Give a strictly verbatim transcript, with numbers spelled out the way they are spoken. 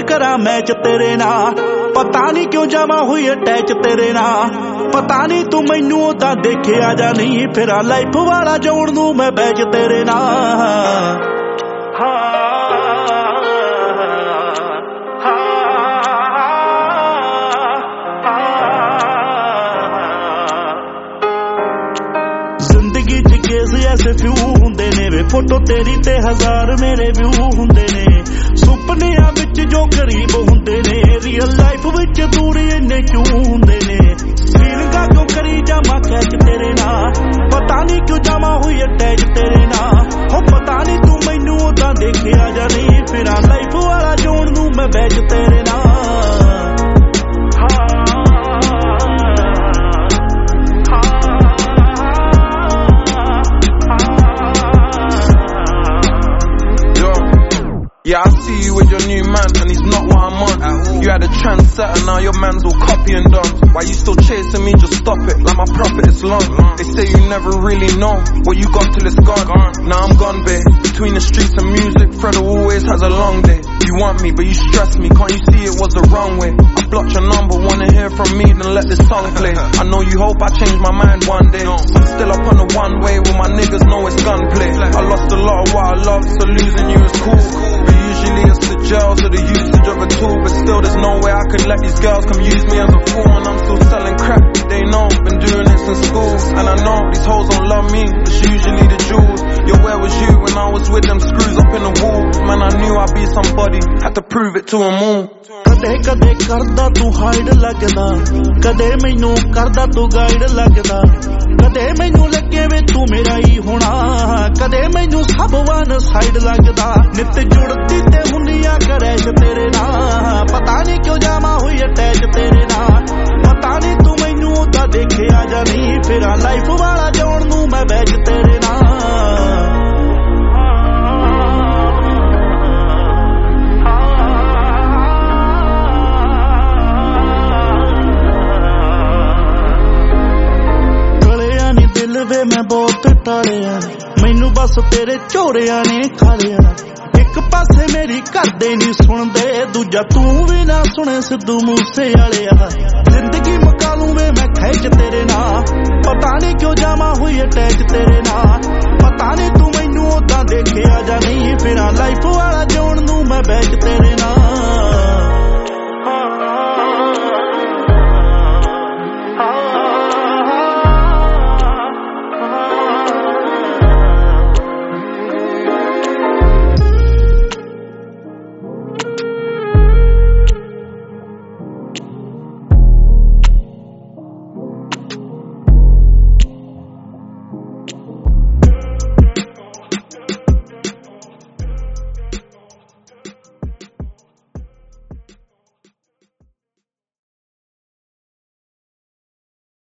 करा मैच तेरे नाल पता नहीं क्यों जावा हुई अटैच तेरे नाल पता नहीं तू मैनू ओदा देखे आ जा नहीं फिर लाइफ वाला जोड़ नू मैं बैच तेरे नाल जिंदगी च केस ऐसे फ्यू हुंदे ने वे फोटो तेरी ते हजार मेरे व्यू हुंदे ने सुपनियां विच जो करीब हुंदे ने रियल लाइफ विच दूर इन्ने क्यों हुंदे ने फीलिंगां क्यों करी जावां कैच तेरे नाल पता नहीं क्यों जावां हुई अटैच तेरे नाल हो पता नहीं तू मैनू ओदां देखे आ जा नहीं फिर लाइफ वाला जोड़ नू मैं बैच तेरे नाल Yeah, I see you with your new man, and he's not what I'm on. You had a trendsetter, now your man's all copy and done. Why you still chasing me? Just stop it, like my profit is long. They say you never really know what you got till it's gone. Now I'm gone, babe. Between the streets and music, Fredo always has a long day. You want me, but you stress me. Can't you see it was the wrong way? I blocked your number, wanna hear from me, then let this song play. I know you hope I change my mind one day. I'm still up on the one way where my niggas know it's gunplay. I lost a lot of what I loved, so losing you is cool. Usually it's the jails or the usage of a tool, but still there's no way I could let these girls come use me as a fool. And I'm still selling crap, they know, been doing this in school. And I know these hoes don't love me, it's usually the jewels. Yo, where was you when I was with them screws up in the wall? Man, I knew I'd be somebody, had to prove it to them all. कदे कदे करदा तू hide लगदा कदे मैनू करदा तू guide लगदा कदे मैनू लगे वे तू मेरा ही होना कदे मैनू सब वन साइड लगदा नित जुड़ती ते हुंदियां करैश तेरे नाल पता नहीं क्यों जावा हुई अटैच तेरे नाल पता नहीं तू मैनू ओदा देखे आ जा नहीं फिर लाइफ वाला जोड़ नू मैं बैच तेरे नाल वे मैं बहुत टालिया मैनू बस तेरे चोरिया ने खा लिया एक पासे मेरी घरदे नहीं सुनदे दूजा तू भी ना सुने सिद्धू मूसे वालिया जिंदगी मुका लूं वे मैं खैच तेरे नाल पता नहीं क्यों जावा हुई अटैच तेरे नाल पता नहीं तू मैनू ओदां देखे आ जा नहीं फिर लाइफ वाला जोड़ नू मैं बैच तेरे नाल